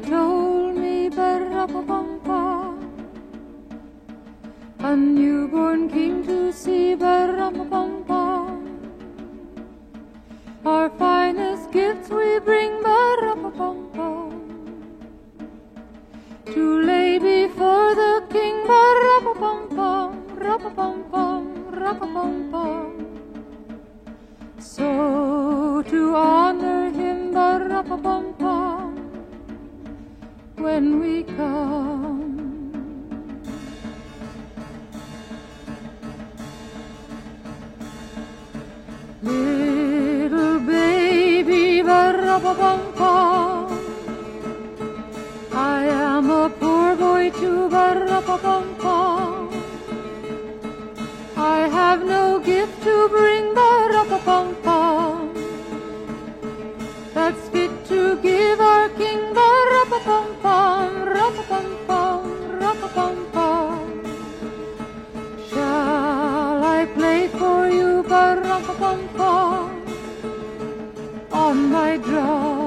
told me, ba-ra-pa-pum-pum, a newborn king to see, ba-ra-pa-pum-pum. Our finest gifts we bring, ba-ra-pa-pum-pum, to lay before the king, ba-ra-pa-pum-pum, ra-pa-pum-pum, ra-pa-pum-pum. So to honor him, ba-ra-pa-pum-pum, when we come. Little baby, ba-ra-pa-pum-pum, I am a poor boy too, ba-ra-pa-pum-pum. I have no gift to bring, ba-ra-pa-pum-pum, that's fit to give our king, ba-ra-pa-pum-pum, ra-pa-pum-pum, ra-pa-pum-pum. Shall I play for you, ba-ra-pa-pum-pum, on my drum?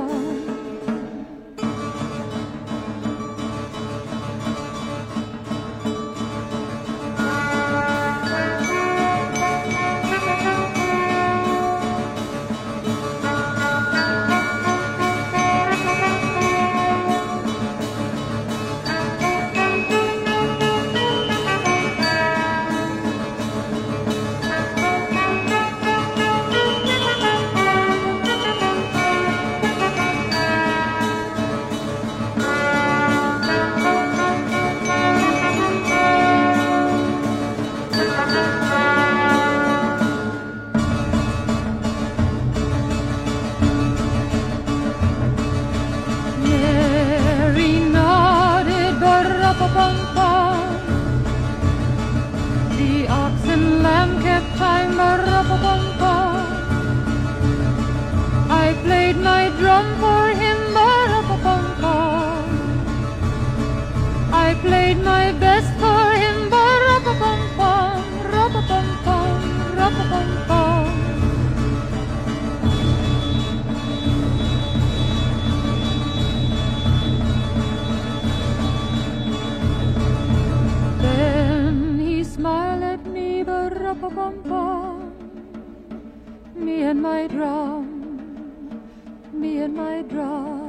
The ox and lamb kept time, ba-ra-pa-pum-pum. I played my drum for him, ba-ra-pa-pum-pum. I played my best for him, ba-ra-pa-pum-pum, ra-pa-pum-pum, ra-pa-pum-pum. Smile at me, ba-ra-pa-pum-pum, me and my drum, me and my drum.